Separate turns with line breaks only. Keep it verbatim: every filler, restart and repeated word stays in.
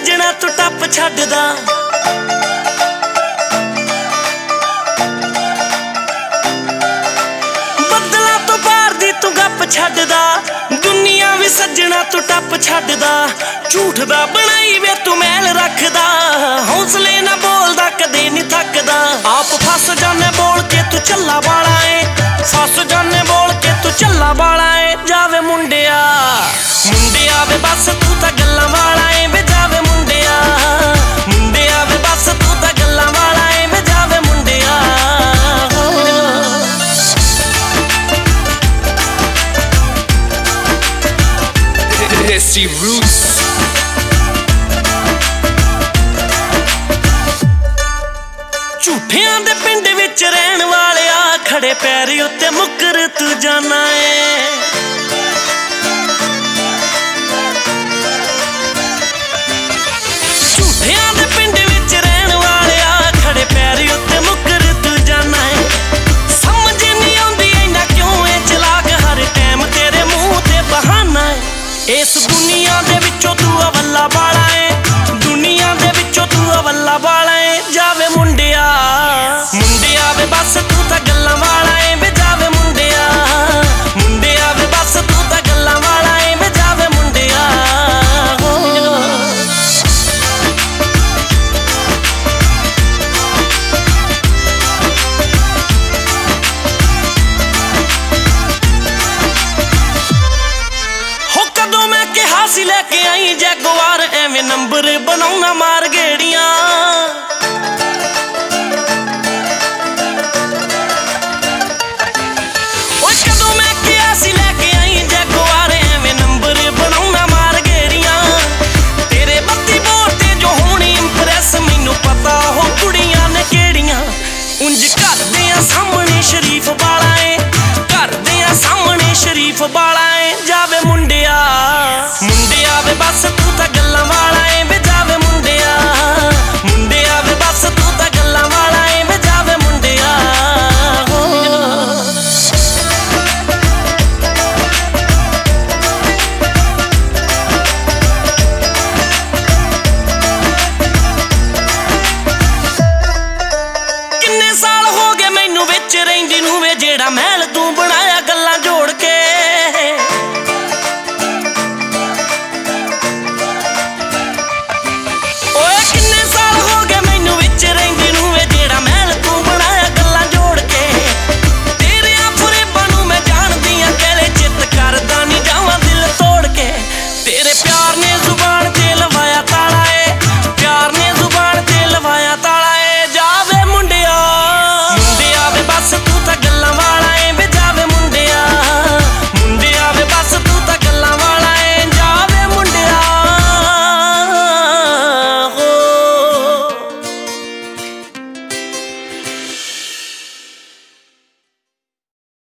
सज्जना तू टप छड्डदा बदलां तो पार दी तू गप छड्डदा दुनिया भी सज्जना तू टप छड्डदा झूठ दा बनाई वे तू मैल रखदा हौसले ना बोलदा कदे नहीं थकदा आप फस जाने बोल के तू चला वाला है फस जाने बोल के तू चला वाला है जावे मुंडिया मुंडिया वे बस तू तां गल्लां वाला है वे जावे मुंडिया मुंडिया वे बस तू तां गल्लां वाला है वे जावे मुंडिया
Desi Roots
झूठियां दे पिंड विच रहन वालिया खड़े पैर उत्ते मुकर तू जाना है झूठियां दे पिंड विच रहन वालिया खड़े पैर उत्ते मुकर तू जाना है समझ नहीं आउंदी इन्ना क्यों ए चलाक हर टाइम तेरे मुंह ते बहाना है इस दुनिया दे विचों तू अवल्ला वाला है दुनिया दे विचों तू अवल्ला वाला है जावे मुंडिया मुंडिया वे बस तू तां गल्लां वाला है वे जावे मुंडिया मुंडिया वे बस तू तां गल्लां वाला है वे जावे मुंडिया हो कदों मैं कहा सी लेके आई जैगुआर एवें नंबर बनाउणा मार गेड़ियां सामने शरीफ वाला है घर दे सामने शरीफ वाला है जावे मुंडिया मुंडिया वे बस